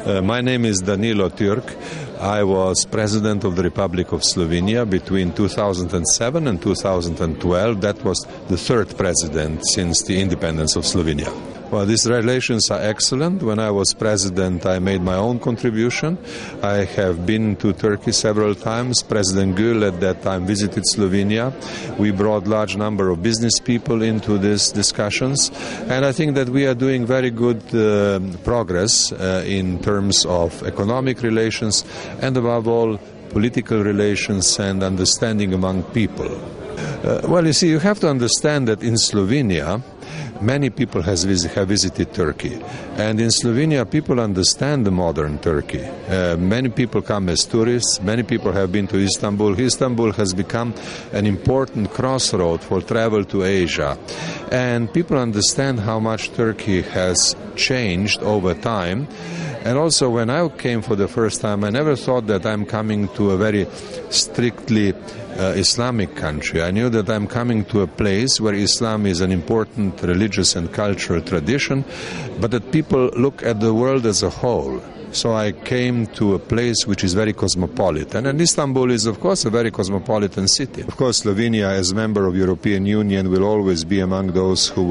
My name is Danilo Türk. I was President of the Republic of Slovenia between 2007 and 2012. That was the third president since the independence of Slovenia. Well, these relations are excellent. When I was president, I made my own contribution. I have been to Turkey several times. President Gül at that time visited Slovenia. We brought large number of business people into these discussions. And I think that we are doing very good progress in terms of economic relations and above all political relations and understanding among people. Well, you see, you have to understand that in Slovenia, many people have visited Turkey. And in Slovenia, people understand the modern Turkey. Many people come as tourists. Many people have been to Istanbul. Istanbul has become an important crossroad for travel to Asia. And people understand how much Turkey has changed over time. And also, when I came for the first time, I never thought that I'm coming to a very strictly Islamic country. I knew that I'm coming to a place where Islam is an important religious and cultural tradition, but that people look at the world as a whole. So I came to a place which is very cosmopolitan. And Istanbul is, of course, a very cosmopolitan city. Of course, Slovenia, as a member of European Union, will always be among those who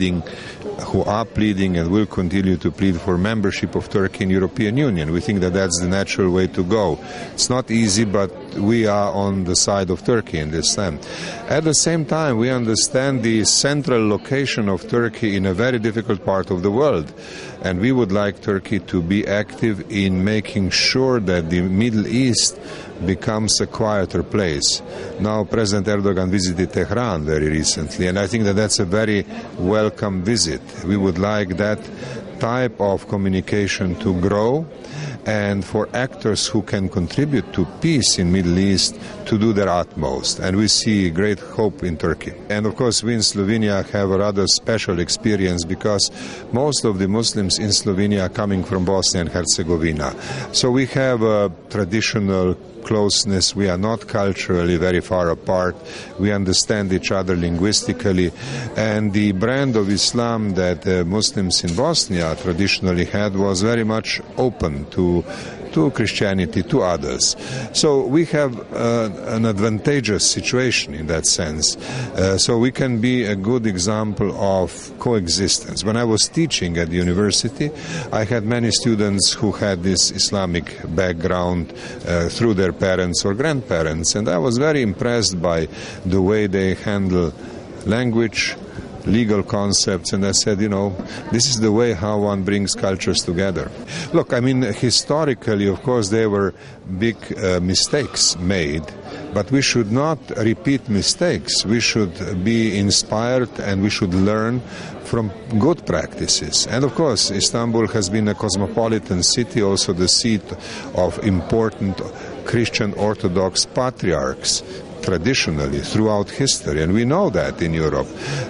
are pleading and will continue to plead for membership of Turkey in European Union. We think that that's the natural way to go. It's not easy, but we are on the side of Turkey in this time. At the same time, we understand the central location of Turkey in a very difficult part of the world. And we would like Turkey to be active in making sure that the Middle East becomes a quieter place. Now, President Erdogan visited Tehran very recently, and I think that that's a very welcome visit. We would like that type of communication to grow, and for actors who can contribute to peace in Middle East to do their utmost. And we see great hope in Turkey. And of course, we in Slovenia have a rather special experience because most of the Muslims in Slovenia are coming from Bosnia and Herzegovina. So we have a traditional closeness. We are not culturally very far apart. We understand each other linguistically. And the brand of Islam that Muslims in Bosnia traditionally had was very much open to Christianity, to others. So we have an advantageous situation in that sense. So we can be a good example of coexistence. When I was teaching at the university, I had many students who had this Islamic background through their parents or grandparents, and I was very impressed by the way they handle language, legal concepts, and I said, this is the way how one brings cultures together. Look, I mean, historically, of course, there were big mistakes made, but we should not repeat mistakes. We should be inspired and we should learn from good practices. And of course, Istanbul has been a cosmopolitan city, also the seat of important Christian Orthodox patriarchs traditionally throughout history, and we know that in Europe.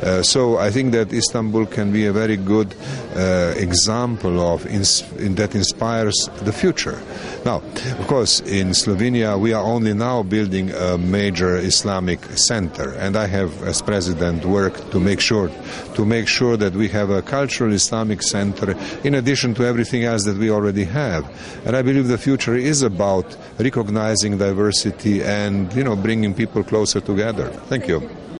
So I think that Istanbul can be a very good example of that inspires the future. Now, of course, in Slovenia we are only now building a major Islamic center, and I have, as president, worked to make sure that we have a cultural Islamic center in addition to everything else that we already have. And I believe the future is about recognizing diversity and bringing people closer together. Thank you.